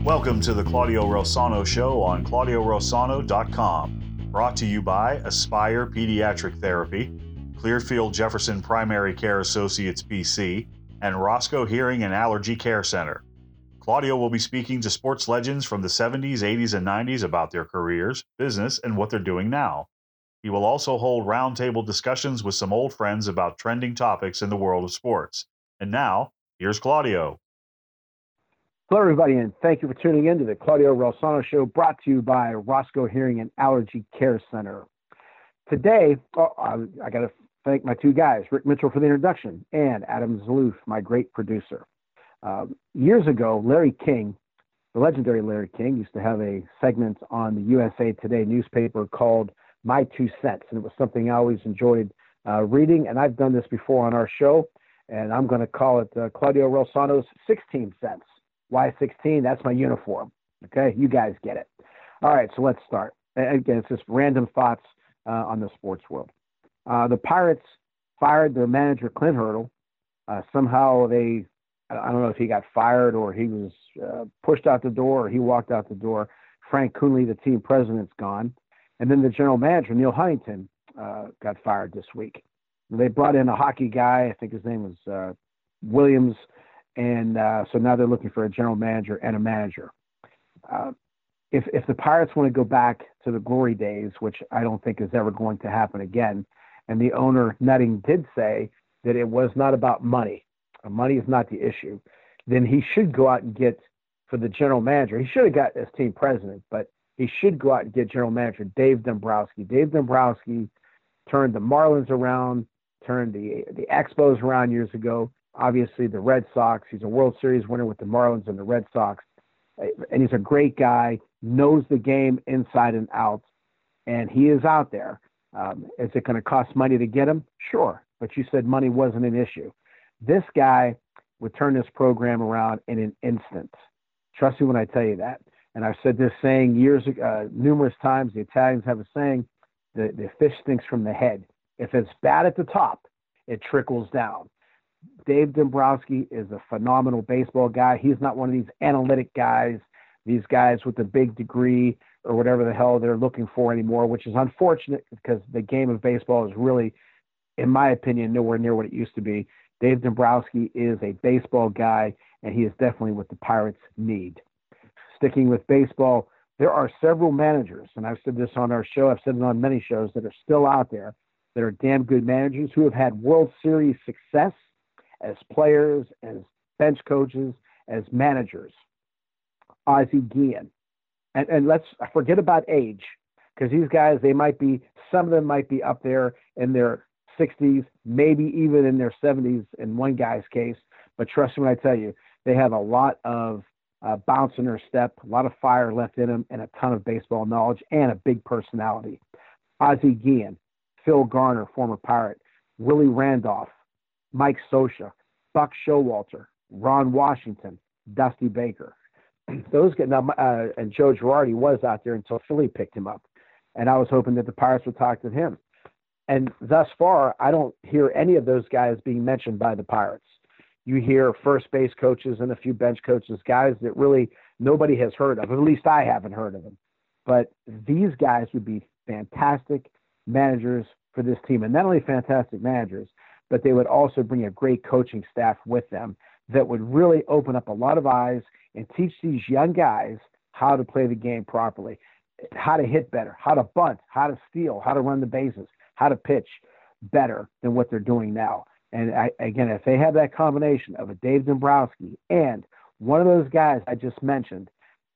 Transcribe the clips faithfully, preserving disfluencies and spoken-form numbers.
Welcome to the Claudio Rosano Show on claudio rosano dot com. Brought to you by Aspire Pediatric Therapy, Clearfield Jefferson Primary Care Associates P C, and Roscoe Hearing and Allergy Care Center. Claudio will be speaking to sports legends from the seventies, eighties, and nineties about their careers, business, and what they're doing now. He will also hold roundtable discussions with some old friends about trending topics in the world of sports. And now, here's Claudio. Hello, everybody, and thank you for tuning in to the Claudio Rosano Show, brought to you by Roscoe Hearing and Allergy Care Center. Today, oh, I, I got to thank my two guys, Rick Mitchell for the introduction, and Adam Zaloof, my great producer. Uh, years ago, Larry King, the legendary Larry King, used to have a segment on the U S A Today newspaper called My Two Cents, and it was something I always enjoyed uh, reading, and I've done this before on our show, and I'm going to call it uh, Claudio Rosano's sixteen cents. Why sixteen? That's my uniform. Okay, you guys get it. All right, so let's start. And again, it's just random thoughts uh, on the sports world. Uh, the Pirates fired their manager, Clint Hurdle. Uh, somehow they, I don't know if he got fired or he was uh, pushed out the door or he walked out the door. Frank Coonley, the team president's gone. And then the general manager, Neil Huntington, uh, got fired this week. They brought in a hockey guy. I think his name was uh, Williams. And uh, so now they're looking for a general manager and a manager. Uh, if if the Pirates want to go back to the glory days, which I don't think is ever going to happen again, and the owner, Nutting, did say that it was not about money. Uh, money is not the issue. Then he should go out and get, for the general manager, he should have got as team president, but he should go out and get general manager Dave Dombrowski. Dave Dombrowski turned the Marlins around, turned the the Expos around years ago. Obviously, the Red Sox. He's a World Series winner with the Marlins and the Red Sox. And he's a great guy, knows the game inside and out, and he is out there. Um, is it going to cost money to get him? Sure. But you said money wasn't an issue. This guy would turn this program around in an instant. Trust me when I tell you that. And I've said this saying years uh, numerous times. The Italians have a saying, the, the fish stinks from the head. If it's bad at the top, it trickles down. Dave Dombrowski is a phenomenal baseball guy. He's not one of these analytic guys, these guys with the big degree or whatever the hell they're looking for anymore, which is unfortunate because the game of baseball is really, in my opinion, nowhere near what it used to be. Dave Dombrowski is a baseball guy, and he is definitely what the Pirates need. Sticking with baseball, there are several managers, and I've said this on our show, I've said it on many shows, that are still out there that are damn good managers who have had World Series success as players, as bench coaches, as managers. Ozzie Guillen. And, and let's forget about age, because these guys, they might be, some of them might be up there in their sixties, maybe even in their seventies in one guy's case. But trust me when I tell you, they have a lot of uh, bounce in their step, a lot of fire left in them, and a ton of baseball knowledge and a big personality. Ozzie Guillen, Phil Garner, former Pirate, Willie Randolph, Mike Scioscia, Buck Showalter, Ron Washington, Dusty Baker. Those get now, uh, and Joe Girardi was out there until Philly picked him up, and I was hoping that the Pirates would talk to him. And thus far, I don't hear any of those guys being mentioned by the Pirates. You hear first base coaches and a few bench coaches, guys that really nobody has heard of. At least I haven't heard of them. But these guys would be fantastic managers for this team, and not only fantastic managers, but they would also bring a great coaching staff with them that would really open up a lot of eyes and teach these young guys how to play the game properly, how to hit better, how to bunt, how to steal, how to run the bases, how to pitch better than what they're doing now. And I, again, if they have that combination of a Dave Dombrowski and one of those guys I just mentioned,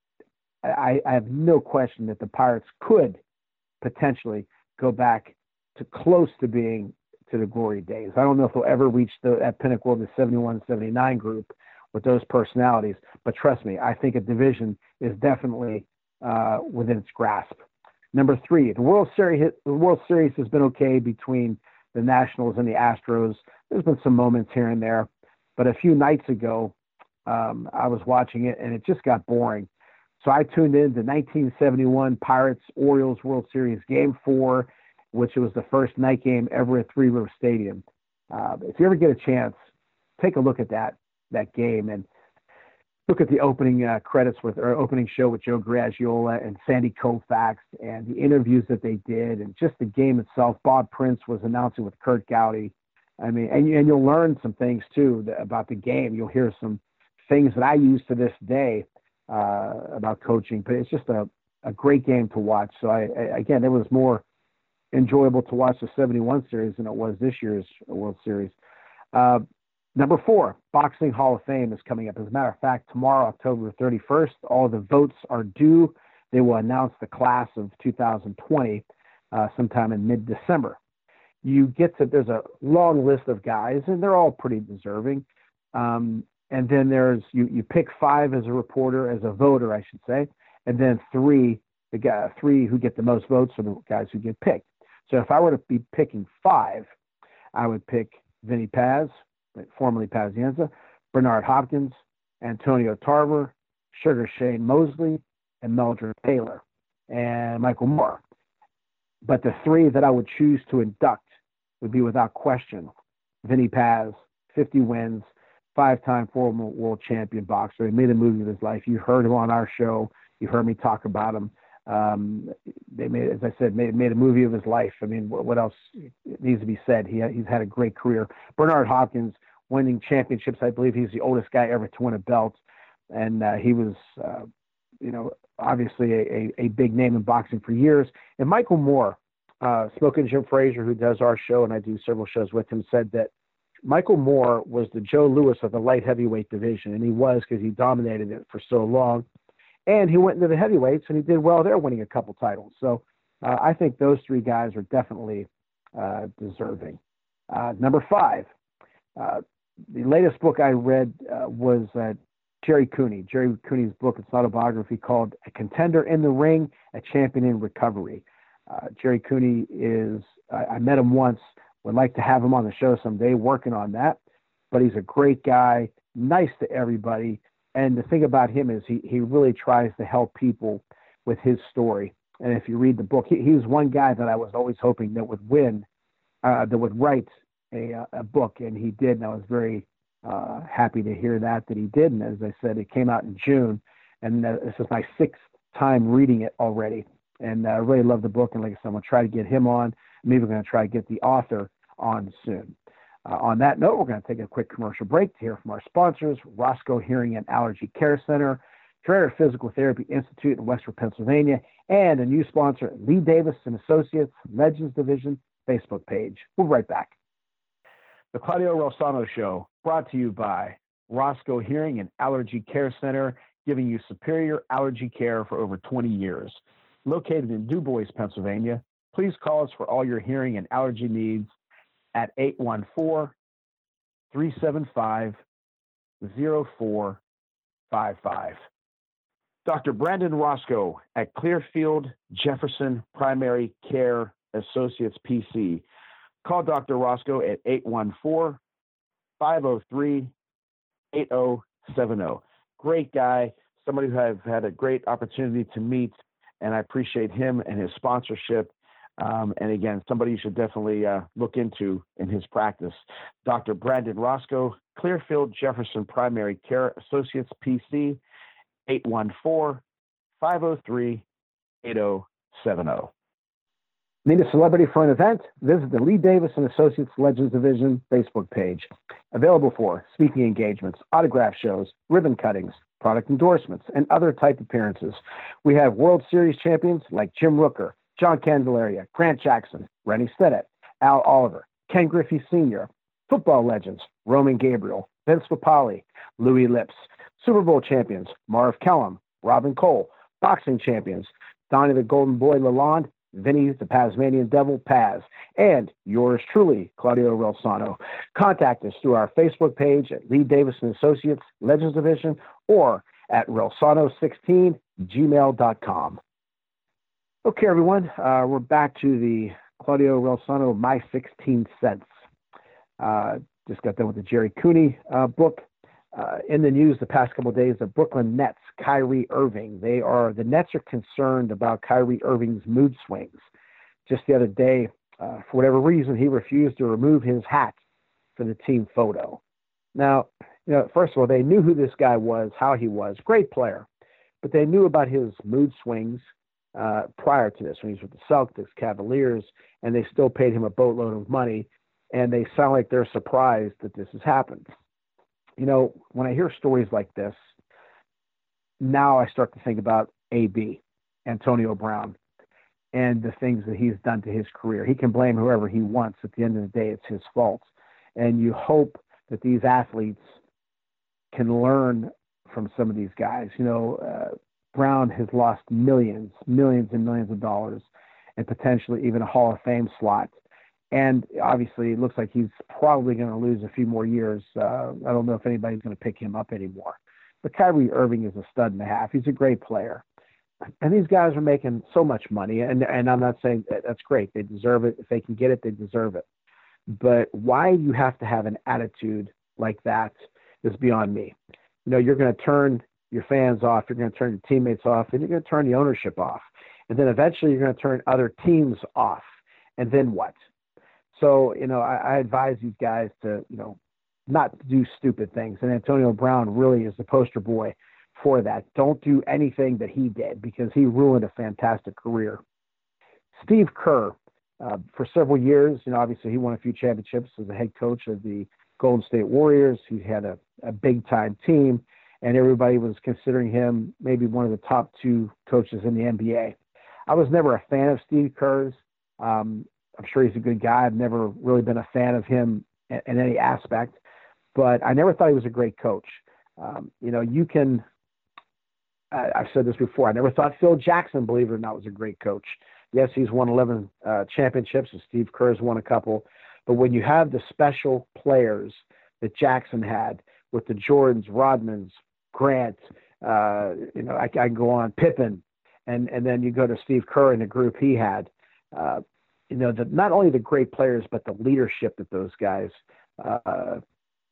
I, I have no question that the Pirates could potentially go back to close to being to the glory days. I don't know if they'll ever reach the, that pinnacle of the seventy-one seventy-nine group with those personalities, but trust me, I think a division is definitely uh, within its grasp. Number three, the World Series, the World Series has been okay between the Nationals and the Astros. There's been some moments here and there, but a few nights ago, um, I was watching it and it just got boring. So I tuned in to nineteen seventy-one Pirates Orioles World Series Game Four, which was the first night game ever at Three River Stadium. Uh, if you ever get a chance, take a look at that that game. And look at the opening uh, credits with or opening show with Joe Garagiola and Sandy Koufax and the interviews that they did and just the game itself. Bob Prince was announcing with Kurt Gowdy. I mean, and, and you'll learn some things too about the game. You'll hear some things that I use to this day uh, about coaching, but it's just a, a great game to watch. So I, I, again, it was more enjoyable to watch the seventy-one series than it was this year's World Series. Uh, number four, Boxing Hall of Fame is coming up. As a matter of fact, tomorrow, October thirty-first, all the votes are due. They will announce the class of two thousand twenty uh, sometime in mid-December. You get to, there's a long list of guys, and they're all pretty deserving. Um, and then there's, you, you pick five as a reporter, as a voter, I should say, and then three, the guy, three who get the most votes are the guys who get picked. So if I were to be picking five, I would pick Vinny Paz, formerly Pazienza, Bernard Hopkins, Antonio Tarver, Sugar Shane Mosley, and Meldred Taylor, and Michael Moore. But the three that I would choose to induct would be without question Vinny Paz, fifty wins, five-time former world champion boxer. He made a movie of his life. You heard him on our show. You heard me talk about him. Um, they made, as I said, made, made a movie of his life. I mean, what, what else needs to be said? He he's had a great career. Bernard Hopkins winning championships. I believe he's the oldest guy ever to win a belt. And uh, he was, uh, you know, obviously a, a, a big name in boxing for years. And Michael Moore, uh, Smoking Jim Frazier, who does our show, and I do several shows with him, said that Michael Moore was the Joe Louis of the light heavyweight division. And he was, because he dominated it for so long. And he went into the heavyweights, and he did well there, winning a couple titles. So uh, I think those three guys are definitely uh, deserving. Uh, number five, uh, the latest book I read uh, was uh, Jerry Cooney. Jerry Cooney's book, it's an autobiography called A Contender in the Ring, A Champion in Recovery. Uh, Jerry Cooney is, I, I met him once, would like to have him on the show someday, working on that. But he's a great guy, nice to everybody. And the thing about him is he, he really tries to help people with his story. And if you read the book, he, he was one guy that I was always hoping that would win, uh, that would write a, a book, and he did. And I was very uh, happy to hear that, that he did. And as I said, it came out in June, and uh, this is my sixth time reading it already. And uh, I really love the book. And like I said, I'm going to try to get him on. Maybe we're going to try to get the author on soon. Uh, on that note, we're going to take a quick commercial break to hear from our sponsors, Roscoe Hearing and Allergy Care Center, Trader Physical Therapy Institute in Western Pennsylvania, and a new sponsor, Lee Davis and Associates, Legends Division Facebook page. We'll be right back. The Claudio Rosano Show, brought to you by Roscoe Hearing and Allergy Care Center, giving you superior allergy care for over twenty years. Located in Du Bois, Pennsylvania, please call us for all your hearing and allergy needs at eight one four, three seven five, zero four five five. Doctor Brandon Roscoe at Clearfield Jefferson Primary Care Associates P C. Call Doctor Roscoe at eight one four, five oh three, eight oh seven oh. Great guy, somebody who I've had a great opportunity to meet, and I appreciate him and his sponsorship. Um, and again, somebody you should definitely uh, look into in his practice. Doctor Brandon Roscoe, Clearfield Jefferson Primary Care Associates P C, eight one four, five oh three, eight oh seven oh. Need a celebrity for an event? Visit the Lee Davis and Associates Legends Division Facebook page. Available for speaking engagements, autograph shows, ribbon cuttings, product endorsements, and other type appearances. We have World Series champions like Jim Rooker, John Candelaria, Grant Jackson, Rennie Stedet, Al Oliver, Ken Griffey Senior, football legends, Roman Gabriel, Vince Papale, Louis Lips, Super Bowl champions, Marv Kellum, Robin Cole, boxing champions, Donnie the Golden Boy Lalonde, Vinny the Tasmanian Devil Paz, and yours truly, Claudio Relsano. Contact us through our Facebook page at Lee Davis and Associates Legends Division or at relsano sixteen gmail dot com. Okay, everyone, uh, we're back to the Claudio Relsano My sixteen Cents. Uh, just got done with the Jerry Cooney uh, book. Uh, in the news the past couple of days, the Brooklyn Nets, Kyrie Irving. They are the Nets are concerned about Kyrie Irving's mood swings. Just the other day, uh, for whatever reason, he refused to remove his hat for the team photo. Now, you know, first of all, they knew who this guy was, how he was, great player, but they knew about his mood swings uh, prior to this when he was with the Celtics, Cavaliers, and they still paid him a boatload of money, and they sound like they're surprised that this has happened. You know, when I hear stories like this, now I start to think about A B, Antonio Brown, and the things that he's done to his career. He can blame whoever he wants. At the end of the day, it's his fault. And you hope that these athletes can learn from some of these guys. You know, uh, Brown has lost millions, millions and millions of dollars, and potentially even a Hall of Fame slot. And obviously, it looks like he's probably going to lose a few more years. Uh, I don't know if anybody's going to pick him up anymore. But Kyrie Irving is a stud and a half. He's a great player. And these guys are making so much money. And, and I'm not saying that that's great. They deserve it. If they can get it, they deserve it. But why you have to have an attitude like that is beyond me. You know, you're going to turn your fans off. You're going to turn your teammates off. And you're going to turn the ownership off. And then eventually you're going to turn other teams off. And then what? So, you know, I, I advise these guys to, you know, not do stupid things. And Antonio Brown really is the poster boy for that. Don't do anything that he did because he ruined a fantastic career. Steve Kerr, uh, for several years, you know, obviously he won a few championships as the head coach of the Golden State Warriors. He had a, a big-time team, and everybody was considering him maybe one of the top two coaches in the N B A. I was never a fan of Steve Kerr's. Um, I'm sure he's a good guy. I've never really been a fan of him in, in any aspect, but I never thought he was a great coach. Um, you know, you can, uh, I've said this before, I never thought Phil Jackson, believe it or not, was a great coach. Yes, he's won eleven uh, championships, and Steve Kerr's won a couple, but when you have the special players that Jackson had with the Jordans, Rodmans, Grant, uh, you know, I, I can go on, Pippen, and, and then you go to Steve Kerr and the group he had, uh, you know, the, not only the great players, but the leadership that those guys uh,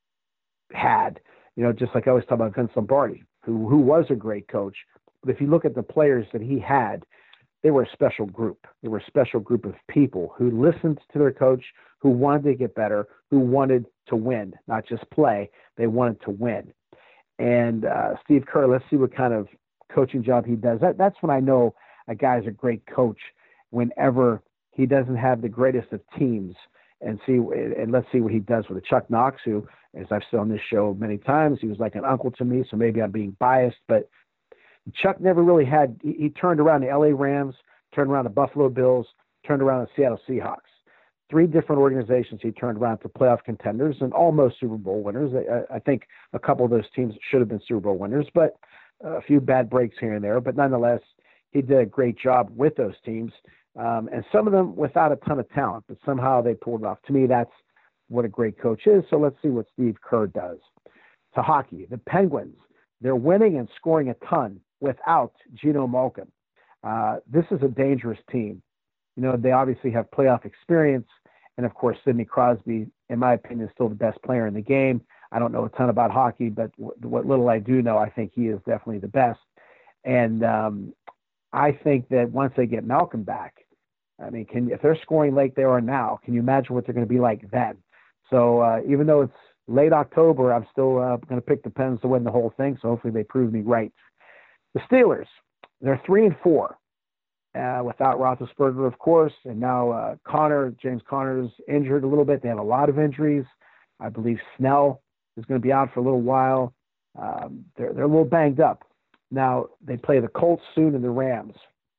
had, you know, just like I always talk about Vince Lombardi, who, who was a great coach. But if you look at the players that he had, they were a special group. They were a special group of people who listened to their coach, who wanted to get better, who wanted to win, not just play. They wanted to win. And uh, Steve Kerr, let's see what kind of coaching job he does. That, that's when I know a guy's a great coach, whenever he doesn't have the greatest of teams, and see, and let's see what he does with a Chuck Knox, who, as I've said on this show many times, he was like an uncle to me. So maybe I'm being biased, but Chuck never really had, he, he turned around the L A Rams, turned around the Buffalo Bills, turned around the Seattle Seahawks. Three different organizations he turned around to playoff contenders and almost Super Bowl winners. I, I think a couple of those teams should have been Super Bowl winners, but a few bad breaks here and there. But nonetheless, he did a great job with those teams. Um, and some of them without a ton of talent, but somehow they pulled it off. To me, that's what a great coach is. So let's see what Steve Kerr does. To hockey, the Penguins, they're winning and scoring a ton without Geno Malkin. Uh, this is a dangerous team. You know, they obviously have playoff experience. And of course, Sidney Crosby, in my opinion, is still the best player in the game. I don't know a ton about hockey, but w- what little I do know, I think he is definitely the best. And um, I think that once they get Malcolm back, I mean, can if they're scoring like they are now, can you imagine what they're going to be like then? So uh, even though it's late October, I'm still uh, going to pick the Pens to win the whole thing. So hopefully they prove me right. The Steelers, they're three and four uh, without Roethlisberger, of course, and now uh, Connor, James Conner's injured a little bit. They have a lot of injuries. I believe Snell is going to be out for a little while. Um, they're they're a little banged up. Now they play the Colts soon and the Rams.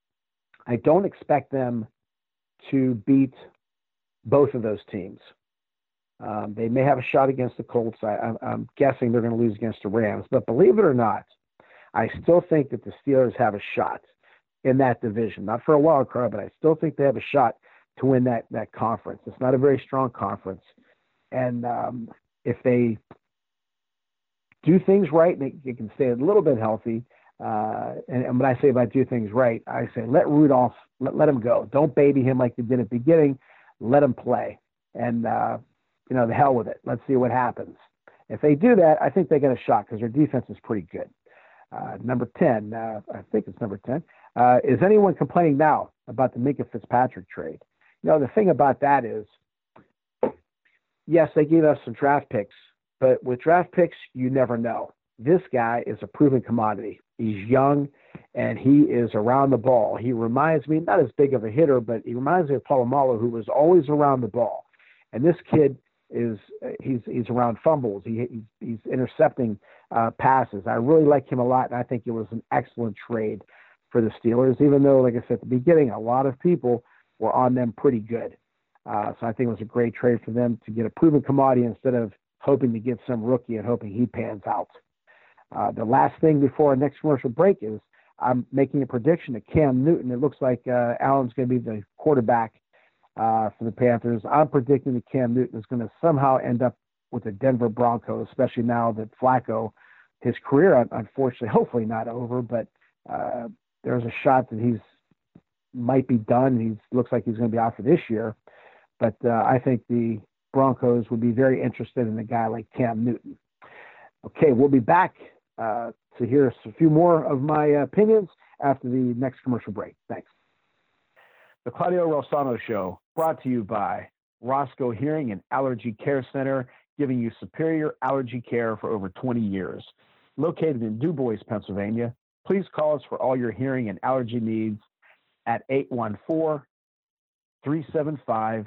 I don't expect them to beat both of those teams. Um, they may have a shot against the Colts. I, I'm, I'm guessing they're going to lose against the Rams. But believe it or not, I still think that the Steelers have a shot in that division. Not for a wild card, but I still think they have a shot to win that, that conference. It's not a very strong conference. And um, if they do things right, they, they can stay a little bit healthy. Uh, and, and when I say if I do things right, I say let Rudolph, let, let him go. Don't baby him like they did at the beginning. Let him play. And, uh, you know, the hell with it. Let's see what happens. If they do that, I think they get a shot because their defense is pretty good. Uh, number ten, uh, I think it's number ten. Uh, is anyone complaining now about the Minkah Fitzpatrick trade? You know, the thing about that is, yes, they gave us some draft picks But with draft picks, you never know. This guy is a proven commodity. He's young, and he is around the ball. He reminds me, not as big of a hitter, but he reminds me of Polamalu, who was always around the ball. And this kid is he's he's around fumbles. He he's, he's intercepting uh, passes. I really like him a lot, and I think it was an excellent trade for the Steelers. Even though, like I said at the beginning, a lot of people were on them pretty good. Uh, so I think it was a great trade for them to get a proven commodity instead of hoping to get some rookie and hoping he pans out. Uh, the last thing before our next commercial break is I'm making a prediction that Cam Newton. It looks like uh, Allen's going to be the quarterback uh, for the Panthers. I'm predicting that Cam Newton is going to somehow end up with the Denver Broncos, especially now that Flacco, his career, unfortunately, hopefully not over, but uh, there's a shot that he's might be done. He looks like he's going to be out for this year. But uh, I think the Broncos would be very interested in a guy like Cam Newton. Okay, we'll be back uh, to hear a few more of my opinions after the next commercial break. Thanks. The Claudio Rosano Show, brought to you by Roscoe Hearing and Allergy Care Center, giving you superior allergy care for over twenty years. Located in Du Bois, Pennsylvania, please call us for all your hearing and allergy needs at eight one four, three seven five,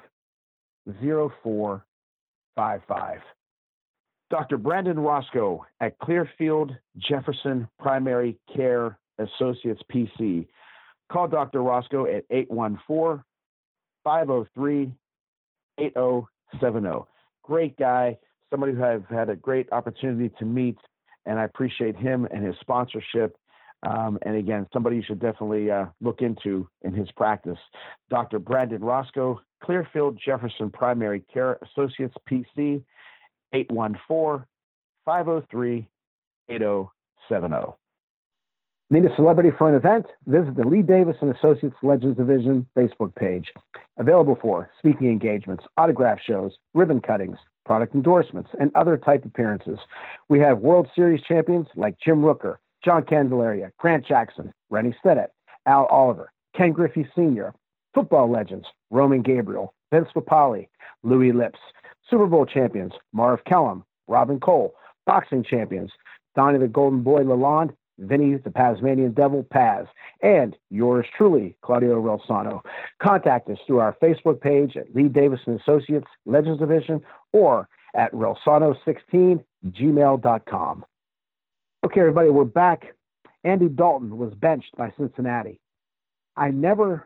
zero four five five. Doctor Brandon Roscoe at Clearfield Jefferson Primary Care Associates P C. Call Doctor Roscoe at eight one four, five oh three, eight oh seven oh. Great guy, somebody who I've had a great opportunity to meet, and I appreciate him and his sponsorship. Um, and again, somebody you should definitely uh, look into in his practice. Doctor Brandon Roscoe, Clearfield Jefferson Primary Care Associates P C, eight one four, five oh three, eight oh seven oh. Need a celebrity for an event? Visit the Lee Davis and Associates Legends Division Facebook page. Available for speaking engagements, autograph shows, ribbon cuttings, product endorsements, and other type appearances. We have World Series champions like Jim Rooker, John Candelaria, Grant Jackson, Rennie Stedett, Al Oliver, Ken Griffey Senior, football legends Roman Gabriel, Vince Papale, Louis Lips, Super Bowl champions Marv Kellum, Robin Cole, boxing champions Donnie the Golden Boy Lalonde, Vinny the Tasmanian Devil Paz, and yours truly, Claudio Relsano. Contact us through our Facebook page at Lee Davis and Associates Legends Division or at relsano sixteen gmail dot com. Okay, everybody, we're back. Andy Dalton was benched by Cincinnati. I never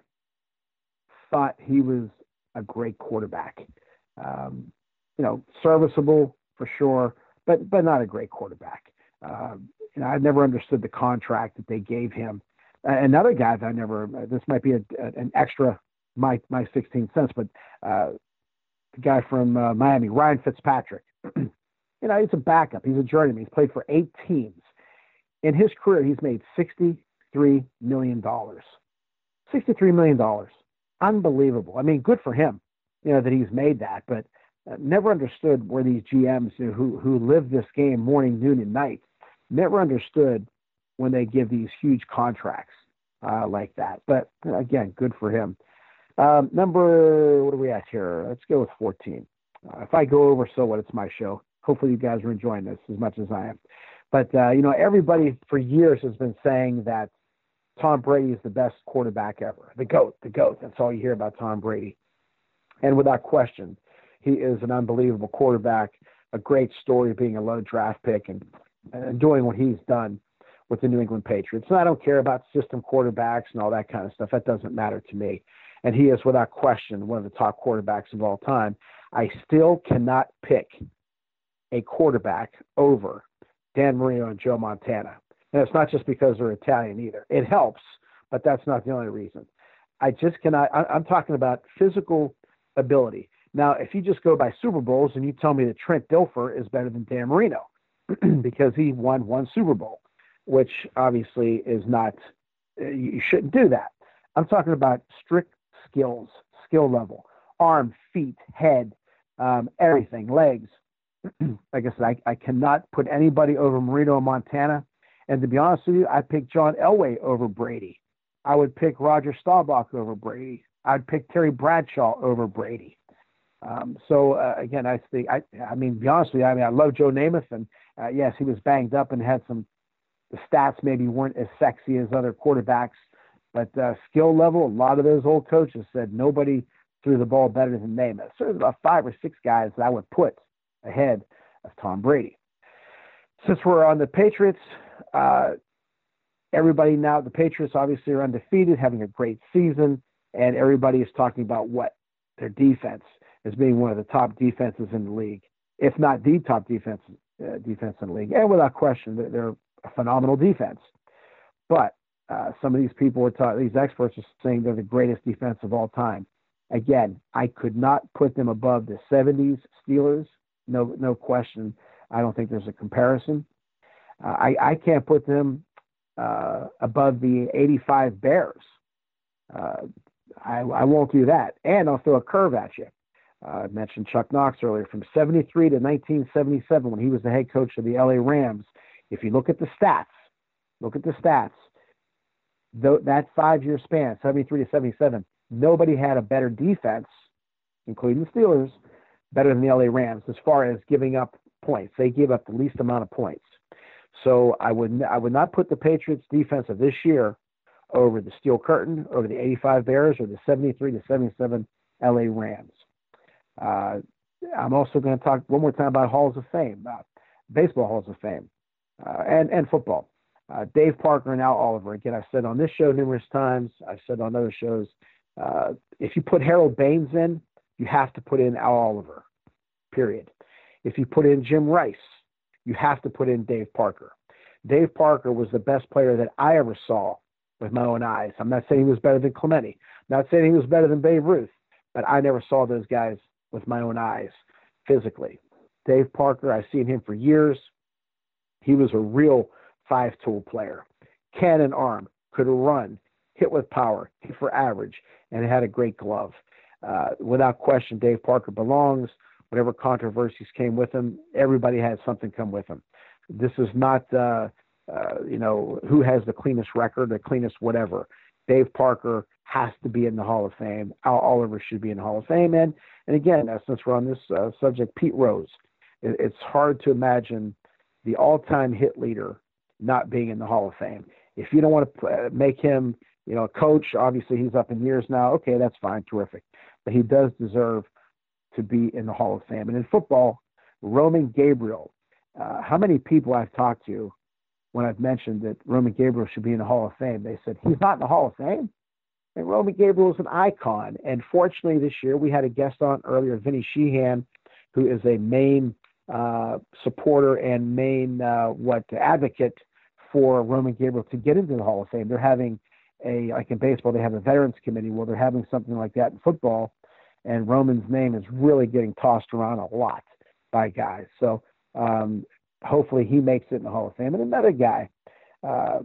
thought he was a great quarterback. Um, you know, serviceable for sure, but but not a great quarterback. Uh, you know, I've never understood the contract that they gave him. Uh, another guy that I never, uh, this might be a, a, an extra, my my sixteen cents, but uh, the guy from uh, Miami, Ryan Fitzpatrick. You know, he's a backup. He's a journeyman. He's played for eight teams. In his career, he's made sixty-three million dollars. sixty-three million dollars. Unbelievable. I mean, good for him, you know, that he's made that, but uh, never understood where these G Ms who, who live this game morning, noon, and night, never understood when they give these huge contracts uh, like that. But again, good for him. Um, number, what are we at here? Let's go with fourteen. Uh, if I go over, so what? It's my show. Hopefully you guys are enjoying this as much as I am. But, uh, you know, everybody for years has been saying that Tom Brady is the best quarterback ever. The GOAT, the GOAT. That's all you hear about Tom Brady. And without question, he is an unbelievable quarterback, a great story of being a low draft pick and, and doing what he's done with the New England Patriots. And I don't care about system quarterbacks and all that kind of stuff. That doesn't matter to me. And he is, without question, one of the top quarterbacks of all time. I still cannot pick a quarterback over Dan Marino and Joe Montana. And it's not just because they're Italian either. It helps, but that's not the only reason. I just cannot, I, I'm talking about physical ability. Now, if you just go by Super Bowls and you tell me that Trent Dilfer is better than Dan Marino because he won one Super Bowl, which obviously is not, you shouldn't do that. I'm talking about strict skills, skill level, arm, feet, head, um, everything, legs. Like I said, I, I cannot put anybody over Marino and Montana. And to be honest with you, I'd pick John Elway over Brady. I would pick Roger Staubach over Brady. I'd pick Terry Bradshaw over Brady. Um, so uh, again, I think I, I mean, to be honest with you, I mean, I love Joe Namath, and uh, yes, he was banged up and had some. The stats maybe weren't as sexy as other quarterbacks, but uh, skill level, a lot of those old coaches said nobody threw the ball better than Namath. So there's about five or six guys that I would put ahead of Tom Brady. Since we're on the Patriots, uh, everybody now, the Patriots obviously are undefeated, having a great season, and everybody is talking about what? Their defense as being one of the top defenses in the league, if not the top defense uh, defense in the league. And without question, they're, they're a phenomenal defense. But uh, some of these people are talking, these experts are saying they're the greatest defense of all time. Again, I could not put them above the seventies Steelers. No, no question. I don't think there's a comparison. Uh, I, I can't put them uh, above the eighty-five Bears. Uh, I, I won't do that. And I'll throw a curve at you. Uh, I mentioned Chuck Knox earlier. From seventy-three to nineteen seventy-seven, when he was the head coach of the L A Rams, if you look at the stats, look at the stats, th- that five-year span, seventy-three to seventy-seven, nobody had a better defense, including the Steelers, better than the L A Rams as far as giving up points. They gave up the least amount of points. So I would I would not put the Patriots defense of this year over the Steel Curtain, over the eighty-five Bears, or the seventy-three to seventy-seven L A Rams. Uh, I'm also going to talk one more time about Halls of Fame, uh, baseball Halls of Fame, uh, and, and football. Uh, Dave Parker and Al Oliver. Again, I've said on this show numerous times, I've said on other shows, uh, if you put Harold Baines in, you have to put in Al Oliver, period. If you put in Jim Rice, you have to put in Dave Parker. Dave Parker was the best player that I ever saw with my own eyes. I'm not saying he was better than Clemente. I'm not saying he was better than Babe Ruth, but I never saw those guys with my own eyes physically. Dave Parker, I've seen him for years. He was a real five-tool player. Cannon arm, could run, hit with power, hit for average, and had a great glove. Uh, without question, Dave Parker belongs. Whatever controversies came with him, everybody had something come with him. This is not, uh, uh, you know, who has the cleanest record, the cleanest whatever. Dave Parker has to be in the Hall of Fame. Al Oliver should be in the Hall of Fame. And, and again, uh, since we're on this uh, subject, Pete Rose. It, it's hard to imagine the all-time hit leader not being in the Hall of Fame. If you don't want to uh, make him, you know, a coach, obviously he's up in years now. Okay, that's fine, terrific. But he does deserve to be in the Hall of Fame. And in football, Roman Gabriel. Uh, how many people I've talked to when I've mentioned that Roman Gabriel should be in the Hall of Fame, they said, he's not in the Hall of Fame? And Roman Gabriel is an icon. And fortunately this year we had a guest on earlier, Vinny Sheehan, who is a main uh, supporter and main uh, what advocate for Roman Gabriel to get into the Hall of Fame. They're having a, like in baseball, they have a veterans committee. Well, they're having something like that in football. And Roman's name is really getting tossed around a lot by guys. So um, hopefully he makes it in the Hall of Fame. And another guy, uh,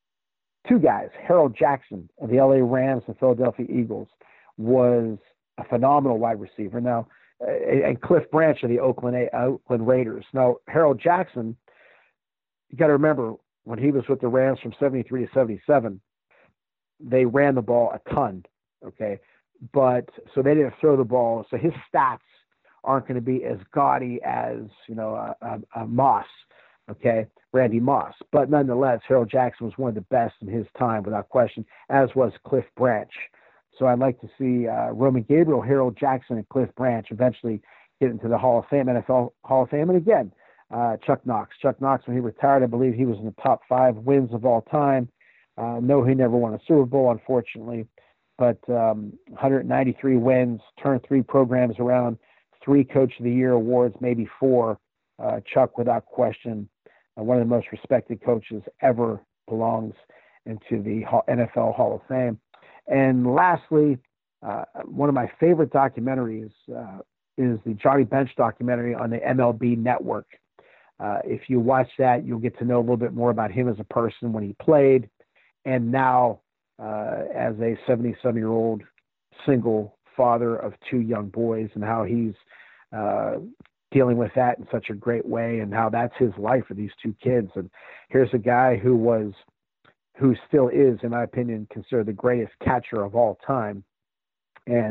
two guys, Harold Jackson of the L A Rams and Philadelphia Eagles, was a phenomenal wide receiver. Now, uh, and Cliff Branch of the Oakland, Oakland Raiders. Now, Harold Jackson, you got to remember, when he was with the Rams from seventy-three to seventy-seven, they ran the ball a ton, okay? But so they didn't throw the ball. So his stats aren't going to be as gaudy as, you know, a, a, a Moss, okay, Randy Moss. But nonetheless, Harold Jackson was one of the best in his time, without question, as was Cliff Branch. So I'd like to see uh, Roman Gabriel, Harold Jackson, and Cliff Branch eventually get into the Hall of Fame, N F L Hall of Fame. And again, uh, Chuck Knox. Chuck Knox, when he retired, I believe he was in the top five wins of all time. Uh, no, he never won a Super Bowl, unfortunately. But um, one hundred ninety-three wins, turned three programs around, three Coach of the Year awards, maybe four. Uh, Chuck, without question, uh, one of the most respected coaches ever, belongs into the N F L Hall of Fame. And lastly, uh, one of my favorite documentaries uh, is the Johnny Bench documentary on the M L B Network. Uh, if you watch that, you'll get to know a little bit more about him as a person when he played, and now Uh, as a seventy-seven-year-old single father of two young boys, and how he's uh, dealing with that in such a great way, and how that's his life for these two kids. And here's a guy who was, who still is, in my opinion, considered the greatest catcher of all time. And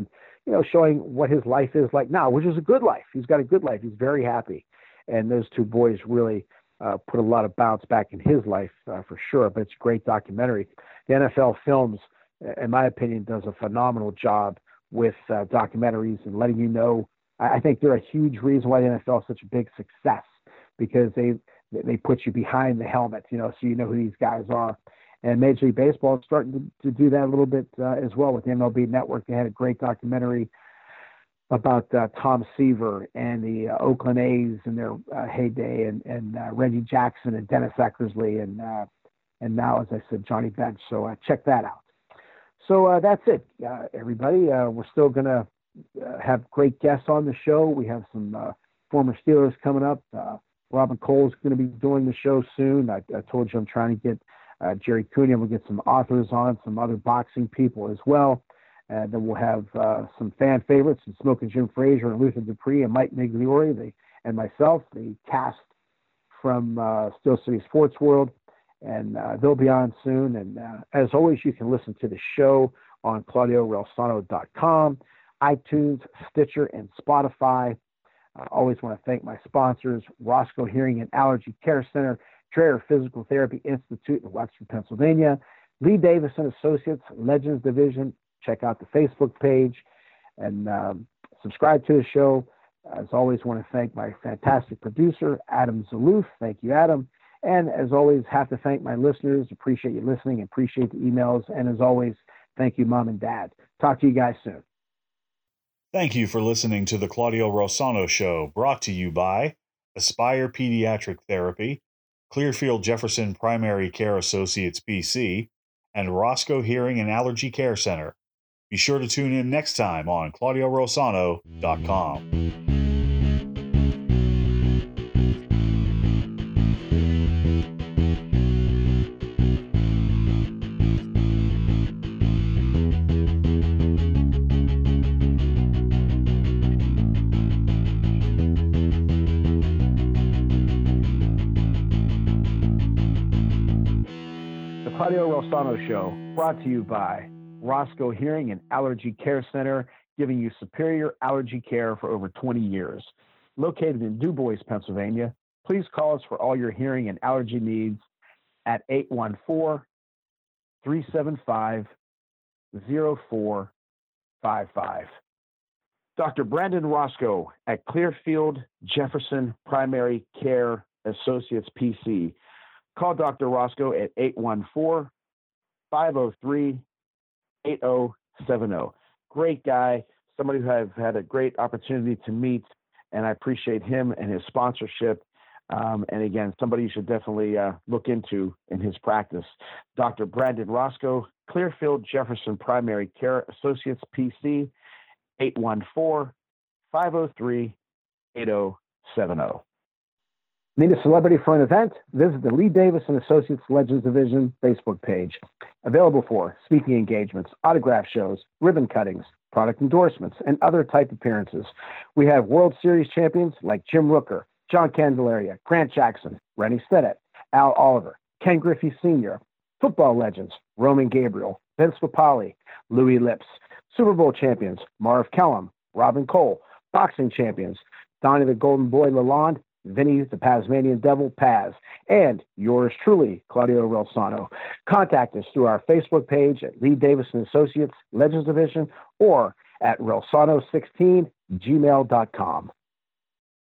you know, showing what his life is like now, which is a good life. He's got a good life. He's very happy. And those two boys really uh, put a lot of bounce back in his life uh, for sure. But it's a great documentary. The N F L Films, in my opinion, does a phenomenal job with uh, documentaries and letting you know. I, I think they're a huge reason why the N F L is such a big success, because they they put you behind the helmet, you know, so you know who these guys are. And Major League Baseball is starting to, to do that a little bit uh, as well with the M L B Network. They had a great documentary about uh, Tom Seaver and the uh, Oakland A's in their uh, heyday, and, and uh, Reggie Jackson and Dennis Eckersley, and uh, and now, as I said, Johnny Bench. So uh, check that out. So uh, that's it, uh, everybody. Uh, we're still going to uh, have great guests on the show. We have some uh, former Steelers coming up. Uh, Robin Cole's going to be doing the show soon. I, I told you I'm trying to get uh, Jerry Cooney. We'll get some authors on, some other boxing people as well. And then we'll have uh, some fan favorites, and Smoking Jim Frazier and Luther Dupree and Mike Migliore, the, and myself, the cast from uh, Steel City Sports World. And uh, they'll be on soon. And uh, as always, you can listen to the show on Claudio Relsano dot com, iTunes, Stitcher, and Spotify. I always want to thank my sponsors, Roscoe Hearing and Allergy Care Center, Dreher Physical Therapy Institute in Webster, Pennsylvania, Lee Davis and Associates, Legends Division. Check out the Facebook page and um, subscribe to the show. As always, want to thank my fantastic producer, Adam Zaloof. Thank you, Adam. And as always, have to thank my listeners. Appreciate you listening. Appreciate the emails. And as always, thank you, Mom and Dad. Talk to you guys soon. Thank you for listening to the Claudio Relsano Show, brought to you by Aspire Pediatric Therapy, Clearfield Jefferson Primary Care Associates P C, and Roscoe Hearing and Allergy Care Center. Be sure to tune in next time on Claudio Relsano dot com. The Claudio Relsano Show, brought to you by Roscoe Hearing and Allergy Care Center, giving you superior allergy care for over twenty years. Located in Du Bois, Pennsylvania, please call us for all your hearing and allergy needs at eight one four, three seven five, zero four five five. Doctor Brandon Roscoe at Clearfield Jefferson Primary Care Associates P C. Call Doctor Roscoe at eight one four, five oh three, eight oh seven oh. Great guy, somebody who I've had a great opportunity to meet, and I appreciate him and his sponsorship. Um, and again, somebody you should definitely uh, look into in his practice. Doctor Brandon Roscoe, Clearfield Jefferson Primary Care Associates P C, eight one four, five oh three, eight oh seven oh. Need a celebrity for an event? Visit the Lee Davis and Associates Legends Division Facebook page. Available for speaking engagements, autograph shows, ribbon cuttings, product endorsements, and other type appearances. We have World Series champions like Jim Rooker, John Candelaria, Grant Jackson, Rennie Stedett, Al Oliver, Ken Griffey Senior, football legends Roman Gabriel, Vince Papale, Louis Lips, Super Bowl champions Marv Kellum, Robin Cole, boxing champions Donnie the Golden Boy Lalonde, Vinny the Tasmanian Devil Paz, and yours truly, Claudio Relsano. Contact us through our Facebook page at Lee Davis and Associates Legends Division or at relsano sixteen gmail dot com.